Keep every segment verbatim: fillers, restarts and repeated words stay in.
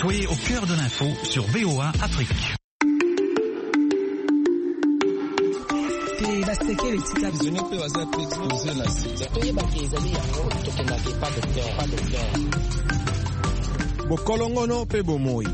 Soyez au cœur de l'info sur V O A Afrique. Bokolongono pe bomoi.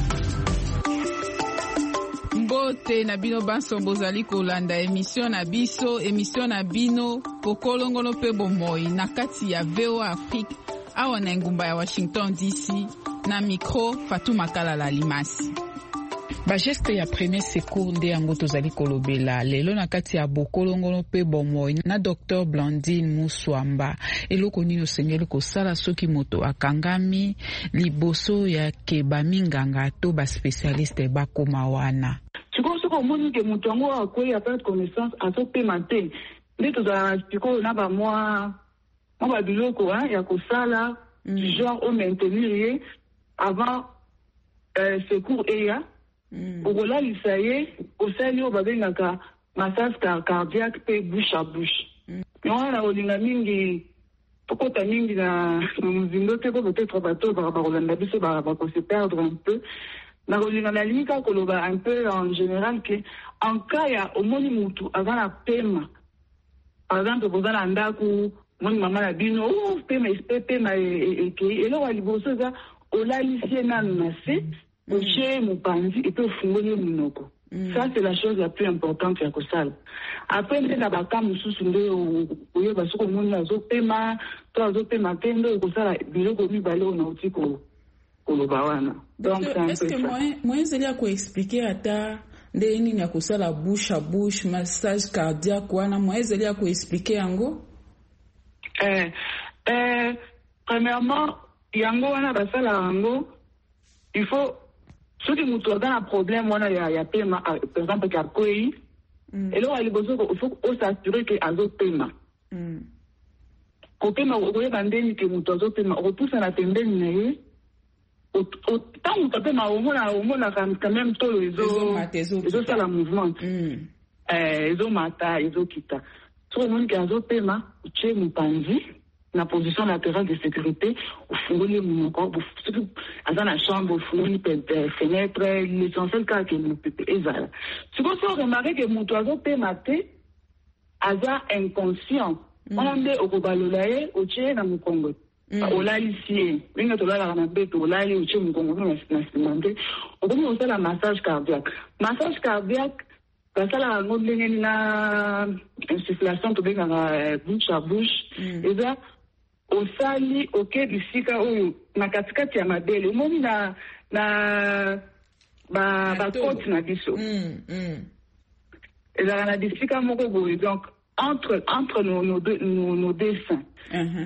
Mbote na bino banso bozali kolanda émission na biso émission na bino bokolongono pe bomoi na kati ya V O A Afrique awa na ngumba ya Washington D C na micro Fatou Makalala Limasi. Ba geste ya premier secours nde yango tozali kolobela lelo na kati ya bokolongono pe bomoi na docteur Blandine Muswamba. Eloko nini osengeli kosala soki moto akangami liboso ya keba minganga to ba spécialiste bakoma wana. Siko soko moni ke moto yango akoyi apart connaissance azopema te nde tozala siko na ba mwa mwa ba biloko ya kosala du genre au maintenir ye avant euh, secours eya. Mm. Ogola lisaye osali obabengaka massage cardiaque pe bouche à bouche. Mm. Yona olinga mingi pokota mingi na muzindo te ko peut-être bato ba ba olanda biso ba ba ko se perdre un peu. Na olinga na limika koloba un peu en général que en cas ya omoni mutu avant pema. Par exemple bozala ndaku moni mama na bino oh pema pema e ke elo wali boso za olalisie na nase. Oche mupanzi et puis fungoli munoko. Ça c'est la chose la plus importante ya kosala. Après nda baka mususu nde oyo basuko moni azo pema to azo pema tendo kosala biloko mibale na utiko koloba wana. Donc c'est un peu ça. Est-ce que moi moi zeli ya ko expliquer ata nde nini ya kosala bouche à bouche massage cardiaque wana moi zeli ya ko expliquer yango? Eh eh premièrement yango wana basala yango il faut ceux qui nous ont un problème, on a y a paiement, par exemple, qui a payé, et là, il faut s'assurer qu'il y a un paiement. Au paiement, au lieu d'un déni que nous avons paiement, on repousse à la tendance, autant nous avons paiement, au moins, au moins, quand même, tous les autres, les autres, c'est le mouvement. Les autres, mata, les autres, kita. Sur le monde qui a un paiement, tu es mon panzi. Na position latérale de sécurité, au fungoli mon corps, dans la chambre, au fungoli fenêtre, l'essentiel cas que nous peut ezala. Si vous avez remarqué que mon oiseau peut mater, aza inconscient. On a dit au kobalolaye, au tché na mukongo. Au la ici, une autre là na bête, au la au tché mukongo na simande. Au comme on fait la massage cardiaque. Massage cardiaque, quand ça la ngombe na insufflation to bien na bouche à bouche, et ça osali oke bisika oyo na katikati ya mabele omoni na na ba ba côte na biso mm mm et là na bisika moko boye donc entre entre nos nos deux nos, nos deux seins mhm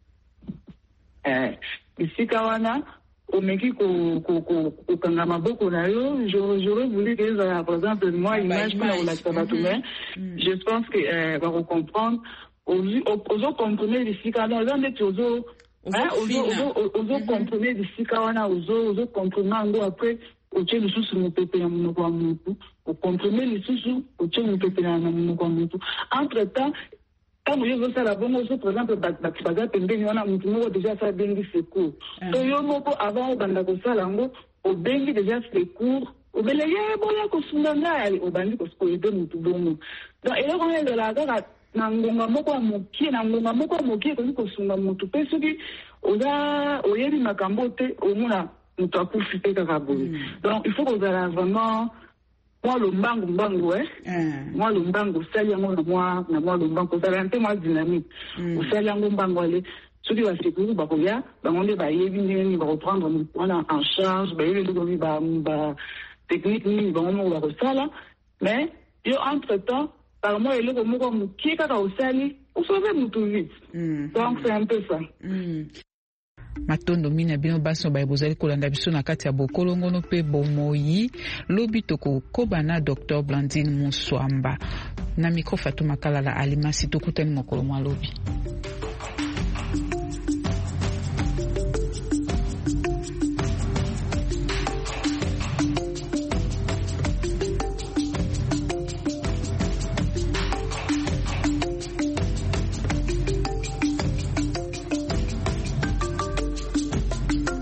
eh bisika wana omeki ko ko ko ko kanga maboko na yo j'aurais voulu que ça par exemple moi image pour la tabatumé je pense que euh, va comprendre ozo comprimer bisika na ozo ndeti ozo ozo ozo comprimer bisika wana ozo ozo comprimer ngo après oche lisusu mupepe ya munoko wa mutu o comprimer lisusu oche mupepe na munoko wa mutu entre temps quand vous avez ça la bonne chose par exemple bakibaga pembeni wana mutu moko déjà ça bengi secours to yo moko avant banda ko sala ngo o bengi déjà secours o beleye boya ko sundanga o bandi ko ko ede mutu bongo donc et là on est de la gara na ngonga moko mokie na ngonga moko mokie ko kosunga mutu pe soki oza oyeli makambo te omuna mutu akufi te kaka boye donc il faut qu'on a vraiment moi le mbangu mbangu eh moi le mbangu sali yango na moi na moi le mbangu ça un peu moins dynamique sali yango mbangu ale soki ba sécurité ba koya ba ngonde ba yebi ndeni ba reprendre on en charge ba yebi ko ba ba technique ni ba ngomo ba kosala mais yo entre temps par moi il est comme comme qui kaka osali osove mutu vite donc c'est un peu ça mm. Matondo mina bino baso ba bozali kolanda biso na kati ya bokolongono pe bomoyi lobi toko kobana docteur Blandine Muswamba na micro Fatou Makalala Alimasi tokutani mokolo mwa lobi.